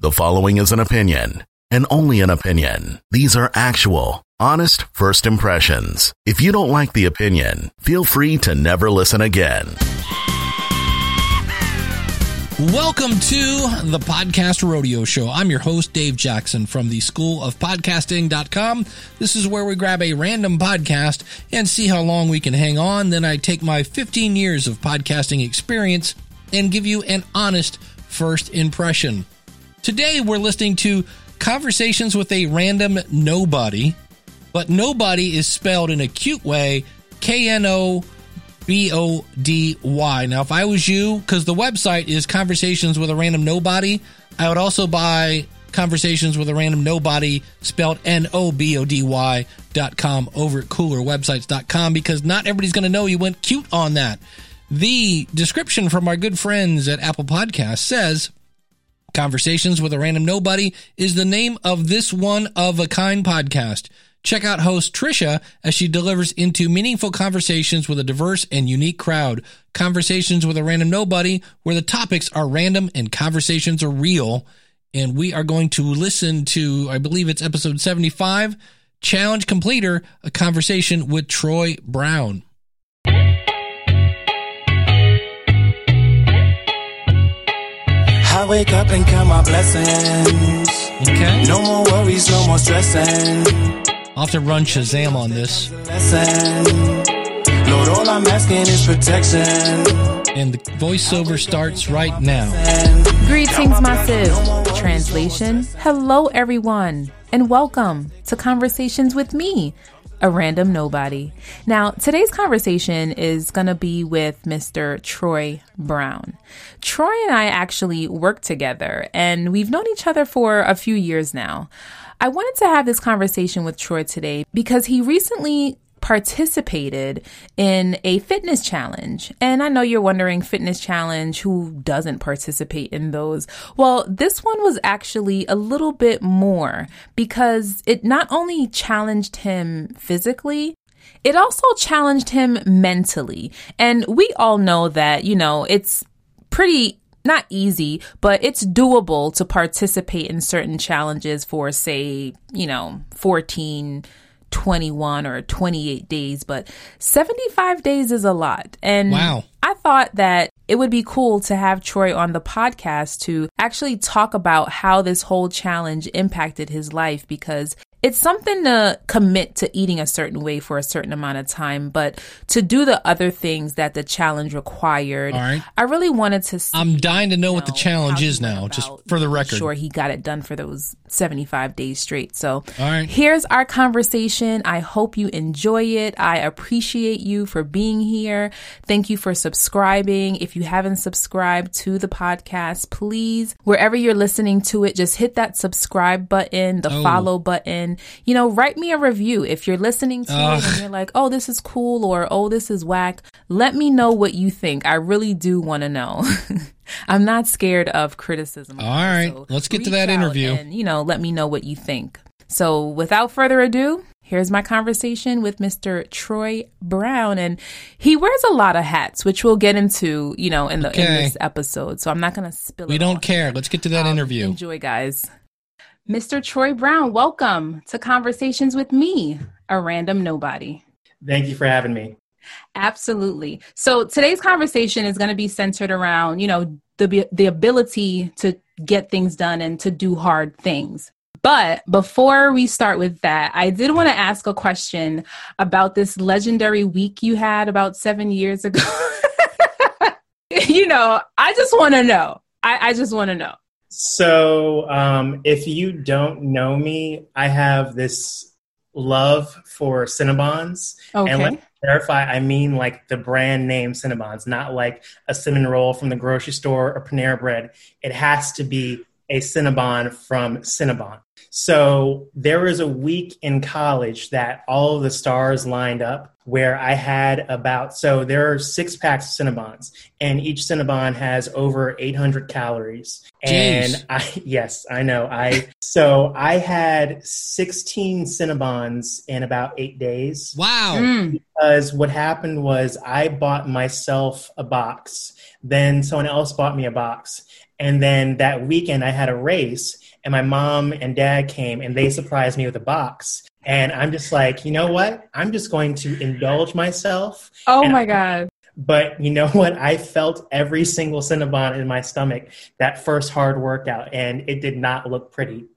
The following is an opinion, and only an opinion. These are actual, honest first impressions. If you don't like the opinion, feel free to never listen again. Welcome to the Podcast Rodeo Show. I'm your host, Dave Jackson from the School of Podcasting.com. This is where we grab a random podcast and see how long we can hang on. Then I take my 15 years of podcasting experience and give you an honest first impression. Today, we're listening to Conversations with a Random Nobody, but nobody is spelled in a cute way, Knobody. Now, if I was you, because the website is Conversations with a Random Nobody, I would also buy Conversations with a Random Nobody spelled Nobody.com over at coolerwebsites.com, because not everybody's going to know you went cute on that. The description from our good friends at Apple Podcasts says, Conversations with a Random Nobody is the name of this one-of-a-kind podcast. Check out host Trisha as she delivers into meaningful conversations with a diverse and unique crowd. Conversations with a Random Nobody, where the topics are random and conversations are real. And we are going to listen to, I believe it's episode 75, Challenge Completer, a conversation with Troy Brown. I wake up and count my blessings. Okay. No more worries, no more stressing. I'll have to run Shazam on this. Lord, all I'm asking is protection. And the voiceover starts right now. Greetings, massive. Translation, hello everyone, and welcome to Conversations with me, a random nobody. Now, today's conversation is going to be with Mr. Troy Brown. Troy and I actually work together, and we've known each other for a few years now. I wanted to have this conversation with Troy today because he recently participated in a fitness challenge. And I know you're wondering, fitness challenge, who doesn't participate in those? Well, this one was actually a little bit more because it not only challenged him physically, it also challenged him mentally. And we all know that, it's pretty not easy, but it's doable to participate in certain challenges for, say, 14, 21 or 28 days, but 75 days is a lot. And wow. I thought that it would be cool to have Troy on the podcast to actually talk about how this whole challenge impacted his life, because it's something to commit to eating a certain way for a certain amount of time, but to do the other things that the challenge required, all right. I really wanted to see. I'm dying to know what the challenge is now, just for the record. Sure, he got it done for those 75 days straight. So all right. Here's our conversation. I hope you enjoy it. I appreciate you for being here. Thank you for subscribing. If you haven't subscribed to the podcast, please, wherever you're listening to it, just hit that subscribe button, the follow button. Write me a review. If you're listening to it and you're like, oh, this is cool, or oh, this is whack, let me know what you think. I really do want to know. I'm not scared of criticism. All right. So let's get to that interview. And, let me know what you think. So without further ado, here's my conversation with Mr. Troy Brown. And he wears a lot of hats, which we'll get into, in this episode. So I'm not going to spill it. We don't care. Let's get to that interview. Enjoy, guys. Mr. Troy Brown, welcome to Conversations with me, a random nobody. Thank you for having me. Absolutely. So today's conversation is going to be centered around, the ability to get things done and to do hard things. But before we start with that, I did want to ask a question about this legendary week you had about 7 years ago. I just want to know. I just want to know. So if you don't know me, I have this love for Cinnabons. Okay. And let me clarify, I mean like the brand name Cinnabons, not like a cinnamon roll from the grocery store or Panera Bread. It has to be a Cinnabon from Cinnabon. So there was a week in college that all of the stars lined up where I had so there are 6 packs of Cinnabons, and each Cinnabon has over 800 calories. Jeez. And yes, I know. So I had 16 Cinnabons in about 8 days. Wow. Because what happened was I bought myself a box. Then someone else bought me a box. And then that weekend I had a race and my mom and dad came and they surprised me with a box. And I'm just like, you know what? I'm just going to indulge myself. Oh my God. But you know what? I felt every single Cinnabon in my stomach that first hard workout, and it did not look pretty.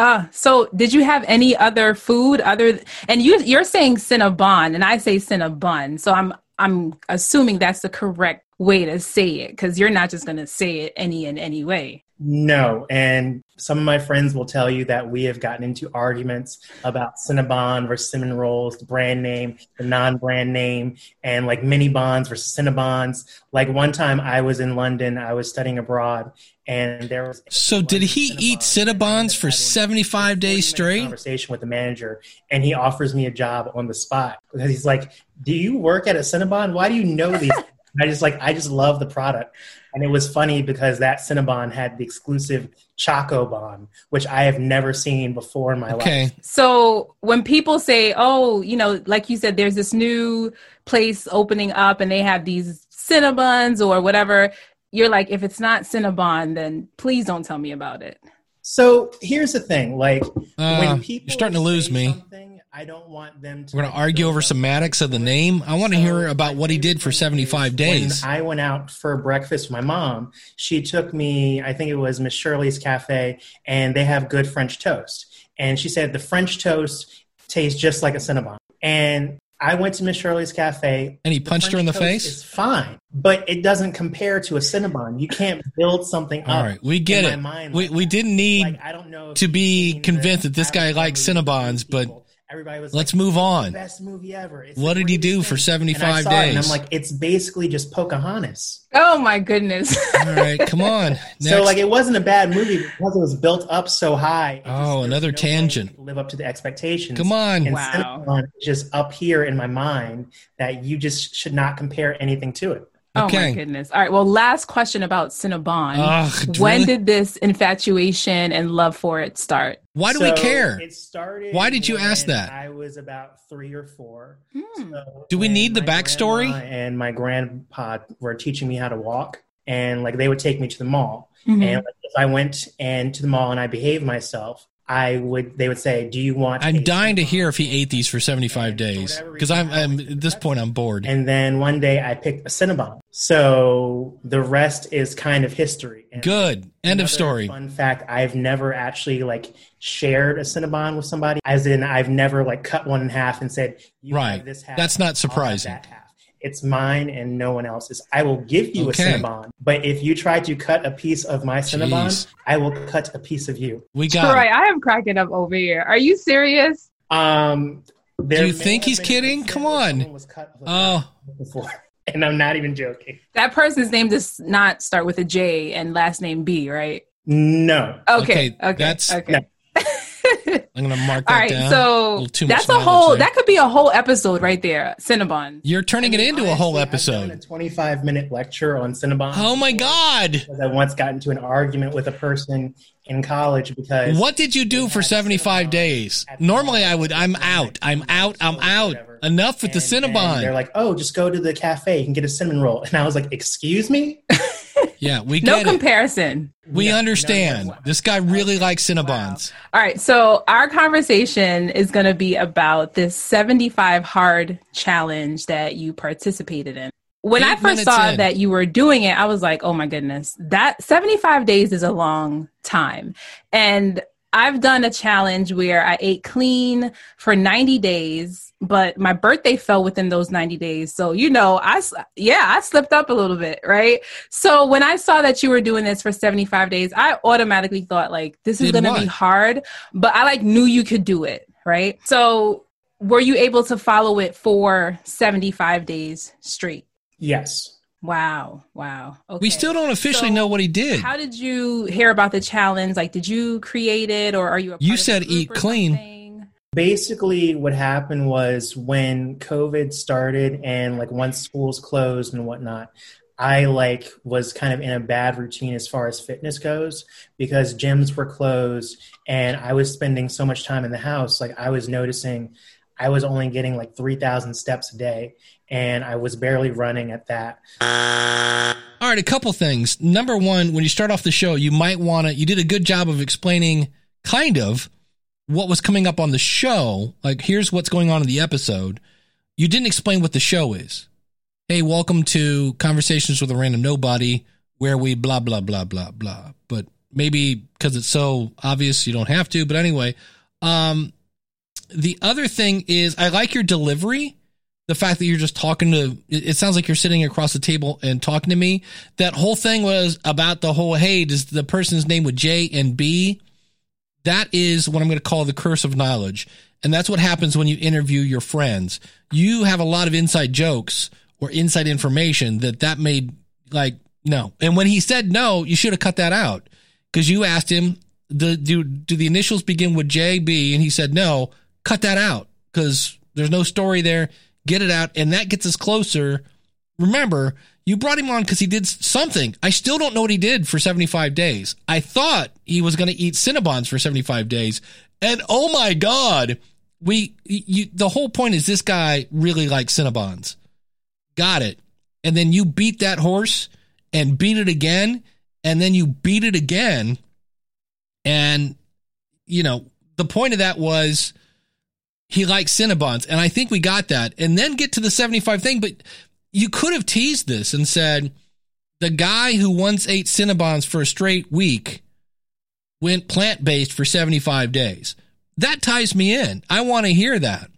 So did you have any other food and you're saying Cinnabon and I say Cinnabon. So I'm assuming that's the correct way to say it, because you're not just going to say it in any way. No. And some of my friends will tell you that we have gotten into arguments about Cinnabon versus cinnamon rolls, the brand name, the non-brand name, and like mini bonds versus Cinnabons. Like one time I was in London, I was studying abroad, and there was. So did he eat Cinnabons for 75 days straight? Conversation with the manager, and he offers me a job on the spot because he's like, "Do you work at a Cinnabon? Why do you know these?" I just love the product. And it was funny because that Cinnabon had the exclusive Choco Bon, which I have never seen before in my life. So when people say, oh, like you said, there's this new place opening up and they have these Cinnabons or whatever, you're like, if it's not Cinnabon, then please don't tell me about it. So here's the thing, like when people you're starting to lose me. I don't want them to. We're going to argue over semantics of the name. I want to hear about what he did for 75 days. When I went out for breakfast with my mom, she took me, I think it was Miss Shirley's Cafe, and they have good French toast. And she said the French toast tastes just like a Cinnabon. And I went to Miss Shirley's Cafe. And he punched her in the face? It's fine, but it doesn't compare to a Cinnabon. You can't build something up. All right, we get it. We didn't need to be convinced that this guy likes Cinnabons, but everybody was let's move on. Best movie ever. What did he do for 75 days? And I'm like, it's basically just Pocahontas. Oh my goodness. All right, come on. Next. So like, it wasn't a bad movie because it was built up so high. Another tangent. Live up to the expectations. Come on. And wow. Cinnabon is just up here in my mind that you just should not compare anything to it. Oh my goodness. All right. Well, last question about Cinnabon. When did this infatuation and love for it start? Why do we care? It started. Why did you ask that? I was about 3 or 4. So, do we need the backstory? And my grandpa were teaching me how to walk, and like they would take me to the mall. Mm-hmm. And like, if I went to the mall and I behaved myself, they would say, do you want? I'm dying to hear if he ate these for 75 days because I'm at this point I'm bored. And then one day I picked a Cinnabon. So the rest is kind of history. And good. End of story. Fun fact, I've never actually like shared a Cinnabon with somebody, as in I've never like cut one in half and said, you have this half. That's not surprising. That half. It's mine and no one else's. I will give you a Cinnabon, but if you try to cut a piece of my Cinnabon, I will cut a piece of you. We got Troy, I am cracking up over here. Are you serious? Do you think he's kidding? Come on. Before. And I'm not even joking. That person's name does not start with a J and last name B, right? No. Okay. That's okay. No. I'm going to mark that down. All right, so that's that could be a whole episode right there, Cinnabon. You're turning it into a whole episode. I've done a 25-minute lecture on Cinnabon. Oh my God. Because I once got into an argument with a person in college because... What did you do for 75 days? Normally I'm out. Enough with the Cinnabon. They're like, oh, just go to the cafe. You can get a cinnamon roll. And I was like, excuse me? Yeah, we get no comparison. We understand. This guy really likes Cinnabons. Wow. All right, so our conversation is going to be about this 75 hard challenge that you participated in. When I first saw that you were doing it, I was like, oh my goodness, that 75 days is a long time. And I've done a challenge where I ate clean for 90 days, but my birthday fell within those 90 days. So, I slipped up a little bit, right? So when I saw that you were doing this for 75 days, I automatically thought like, this is going to be hard, but I knew you could do it, right? So were you able to follow it for 75 days straight? Yes. Wow. Okay. We still don't officially know what he did. How did you hear about the challenge? Like, did you create it or are you a part You said of the group eat or clean. something? Basically, what happened was when COVID started and like once schools closed and whatnot, I was kind of in a bad routine as far as fitness goes because gyms were closed and I was spending so much time in the house. Like I was noticing I was only getting like 3,000 steps a day and I was barely running at that. All right, a couple things. Number one, when you start off the show, you did a good job of explaining kind of what was coming up on the show. Like, here's what's going on in the episode. You didn't explain what the show is. Hey, welcome to Conversations with a Random Nobody, where we blah, blah, blah, blah, blah. But maybe because it's so obvious, you don't have to. But anyway, the other thing is I like your delivery. The fact that you're just talking to, it sounds like you're sitting across the table and talking to me. That whole thing was about the whole, hey, does the person's name with J and B? That is what I'm going to call the curse of knowledge. And that's what happens when you interview your friends. You have a lot of inside jokes or inside information that made like, no. And when he said no, you should have cut that out because you asked him, do the initials begin with J, B? And he said no, cut that out because there's no story there. Get it out, and that gets us closer. Remember, you brought him on because he did something. I still don't know what he did for 75 days. I thought he was going to eat Cinnabons for 75 days, and oh my God, the whole point is this guy really likes Cinnabons. Got it. And then you beat that horse and beat it again, and then you beat it again, and, you know, the point of that was he likes Cinnabons, and I think we got that. And then get to the 75 thing, but you could have teased this and said, the guy who once ate Cinnabons for a straight week went plant-based for 75 days. That ties me in. I want to hear that.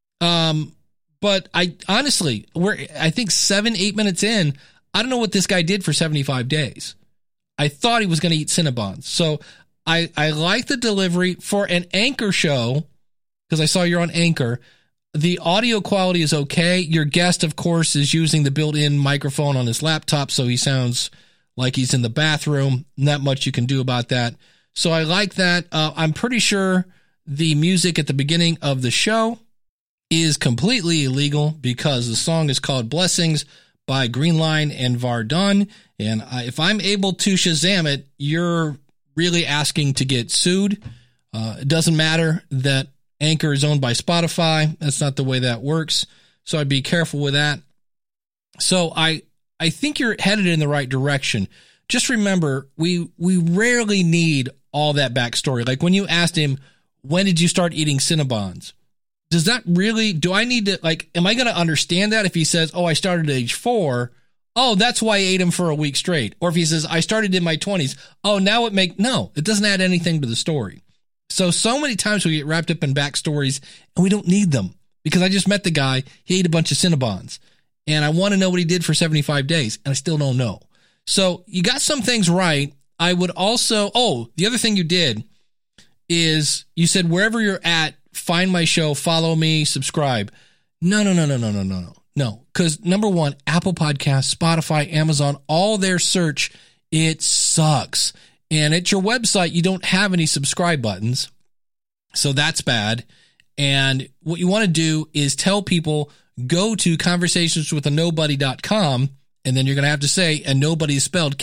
But I honestly, I think 7-8 minutes in, I don't know what this guy did for 75 days. I thought he was going to eat Cinnabons. So I like the delivery for an anchor show. Because I saw you're on Anchor. The audio quality is okay. Your guest, of course, is using the built-in microphone on his laptop, so he sounds like he's in the bathroom. Not much you can do about that. So I like that. I'm pretty sure the music at the beginning of the show is completely illegal because the song is called Blessings by Greenline and Vardon. And if I'm able to Shazam it, you're really asking to get sued. It doesn't matter that Anchor is owned by Spotify. That's not the way that works. So I'd be careful with that. So I think you're headed in the right direction. Just remember, we rarely need all that backstory. Like when you asked him, when did you start eating Cinnabons? Does that really, do I need to, like, am I going to understand that if he says, oh, I started at age 4. Oh, that's why I ate him for a week straight. Or if he says, I started in my 20s. Oh, now no, it doesn't add anything to the story. So many times we get wrapped up in backstories and we don't need them because I just met the guy. He ate a bunch of Cinnabons and I want to know what he did for 75 days and I still don't know. So you got some things right. I would also, the other thing you did is you said, wherever you're at, find my show, follow me, subscribe. No. Because number one, Apple Podcasts, Spotify, Amazon, all their search, it sucks. And at your website, you don't have any subscribe buttons. So that's bad. And what you want to do is tell people, go to conversationswithanobody.com. And then you're going to have to say, and nobody is spelled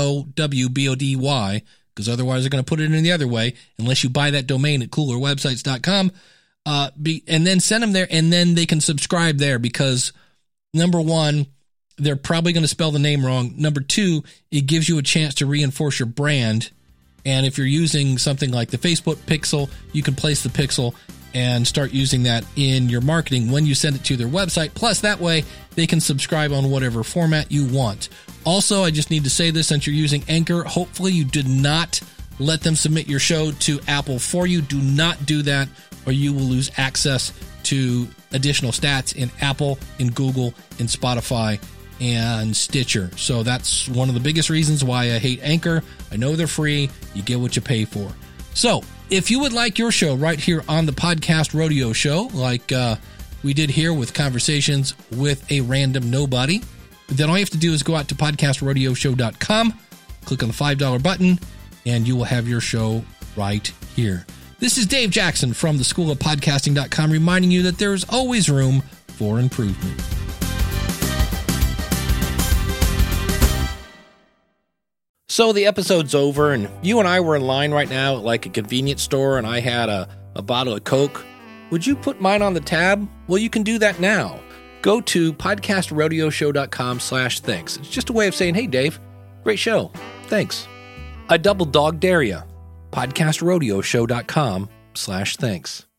KNOWBODY, because otherwise they're going to put it in the other way, unless you buy that domain at coolerwebsites.com. And then send them there, and then they can subscribe there because, number one, they're probably going to spell the name wrong. Number two, it gives you a chance to reinforce your brand. And if you're using something like the Facebook pixel, you can place the pixel and start using that in your marketing when you send it to their website. Plus, that way, they can subscribe on whatever format you want. Also, I just need to say this, since you're using Anchor, hopefully you did not let them submit your show to Apple for you. Do not do that, or you will lose access to additional stats in Apple, in Google, in Spotify, and Stitcher. So that's one of the biggest reasons why I hate Anchor. I know they're free. You get what you pay for. So if you would like your show right here on the Podcast Rodeo Show, like we did here with Conversations with a Random Nobody, then all you have to do is go out to podcastrodioshow.com, click on the $5 button, and you will have your show right here. This is Dave Jackson from the School of Podcasting.com, reminding you that there is always room for improvement. So the episode's over, and you and I were in line right now at like a convenience store, and I had a bottle of Coke. Would you put mine on the tab? Well, you can do that now. go to podcastrodioshow.com/thanks. It's just a way of saying, hey, Dave, great show. Thanks. I double dog dare ya. podcastrodioshow.com/thanks.